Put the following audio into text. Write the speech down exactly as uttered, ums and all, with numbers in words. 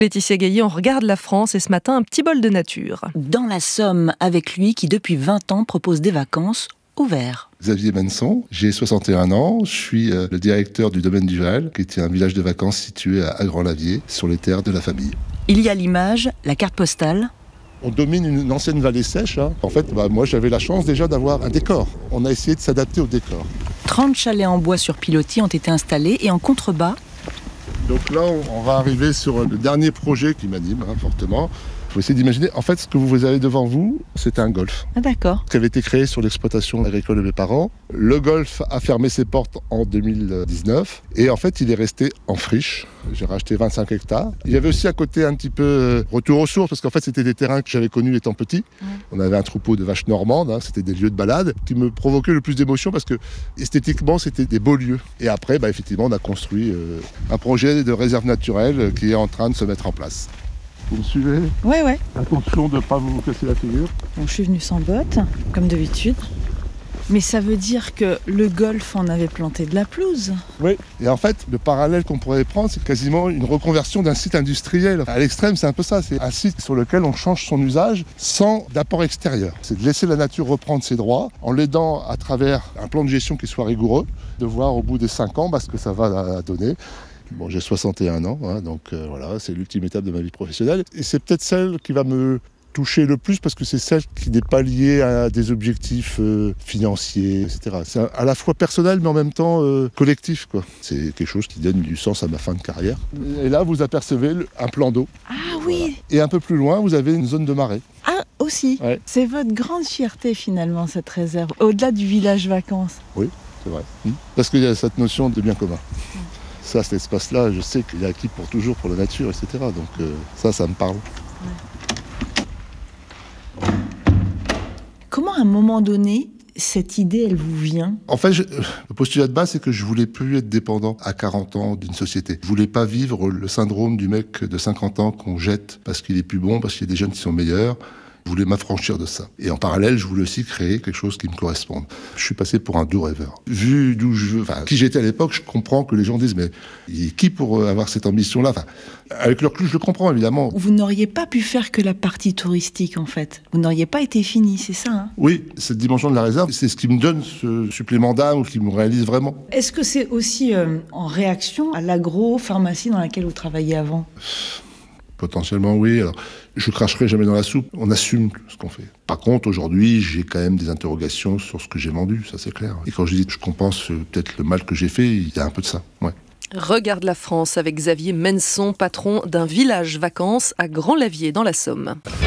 Laetitia Gaillet, on regarde la France et ce matin, un petit bol de nature. Dans la Somme, avec lui qui depuis vingt ans propose des vacances au vert. Xavier Menson, j'ai soixante et un ans, je suis euh, le directeur du domaine du Vrel, qui était un village de vacances situé à, à Grand-Lavier, sur les terres de la famille. Il y a l'image, la carte postale. On domine une, une ancienne vallée sèche. Hein. En fait, bah, moi j'avais la chance déjà d'avoir un décor. On a essayé de s'adapter au décor. trente chalets en bois sur pilotis ont été installés et en contrebas. Donc là, on, on va arriver sur le dernier projet qui m'anime hein, fortement. Il faut essayer d'imaginer, en fait, ce que vous avez devant vous, c'est un golf. Ah d'accord. Qui avait été créé sur l'exploitation agricole de mes parents. Le golf a fermé ses portes en deux mille dix-neuf et en fait, il est resté en friche. J'ai racheté vingt-cinq hectares. Il y avait aussi un côté un petit peu retour aux sources parce qu'en fait, c'était des terrains que j'avais connus étant petit. Mmh. On avait un troupeau de vaches normandes, hein, c'était des lieux de balade qui me provoquaient le plus d'émotion parce que esthétiquement, c'était des beaux lieux. Et après, bah, effectivement, on a construit euh, un projet de réserve naturelle qui est en train de se mettre en place. Vous me suivez ? Ouais, ouais. Attention de ne pas vous casser la figure. Bon, je suis venue sans bottes, comme d'habitude. Mais ça veut dire que le golf en avait planté de la pelouse. Oui, et en fait, le parallèle qu'on pourrait prendre, c'est quasiment une reconversion d'un site industriel. À l'extrême, c'est un peu ça. C'est un site sur lequel on change son usage sans d'apport extérieur. C'est de laisser la nature reprendre ses droits en l'aidant à travers un plan de gestion qui soit rigoureux, de voir au bout des cinq ans bah, ce que ça va donner. Bon, j'ai soixante et un ans, hein, donc euh, voilà, c'est l'ultime étape de ma vie professionnelle. Et c'est peut-être celle qui va me toucher le plus parce que c'est celle qui n'est pas liée à des objectifs euh, financiers, et cetera. C'est à la fois personnel mais en même temps euh, collectif, quoi. C'est quelque chose qui donne du sens à ma fin de carrière. Et là, vous apercevez un plan d'eau. Ah oui. Voilà. Et un peu plus loin, vous avez une zone de marais. Ah aussi. Ouais. C'est votre grande fierté finalement cette réserve, au-delà du village vacances. Oui, c'est vrai. Mmh. Parce qu'il y a cette notion de bien commun. Mmh. Ça, cet espace-là, je sais qu'il est acquis pour toujours pour la nature, et cetera. Donc euh, ça, ça me parle. Ouais. Comment, à un moment donné, cette idée, elle vous vient ? En fait, je, le postulat de base, c'est que je voulais plus être dépendant à quarante ans d'une société. Je voulais pas vivre le syndrome du mec de cinquante ans qu'on jette parce qu'il est plus bon, parce qu'il y a des jeunes qui sont meilleurs. Je voulais m'affranchir de ça. Et en parallèle, je voulais aussi créer quelque chose qui me corresponde. Je suis passé pour un doux rêveur. Vu d'où je veux, enfin, qui j'étais à l'époque, je comprends que les gens disent, mais il est qui pour avoir cette ambition-là ? Enfin, avec le recul, je le comprends, évidemment. Vous n'auriez pas pu faire que la partie touristique, en fait. Vous n'auriez pas été fini, c'est ça, hein ? Oui, cette dimension de la réserve, c'est ce qui me donne ce supplément d'âme ou qui me réalise vraiment. Est-ce que c'est aussi euh, en réaction à l'agro-pharmacie dans laquelle vous travailliez avant ? Potentiellement, oui. Alors, je cracherai jamais dans la soupe. On assume ce qu'on fait. Par contre, aujourd'hui, j'ai quand même des interrogations sur ce que j'ai vendu, ça c'est clair. Et quand je dis que je compense peut-être le mal que j'ai fait, il y a un peu de ça, ouais. Regarde la France avec Xavier Menson, patron d'un village vacances à Grand-Lavier dans la Somme.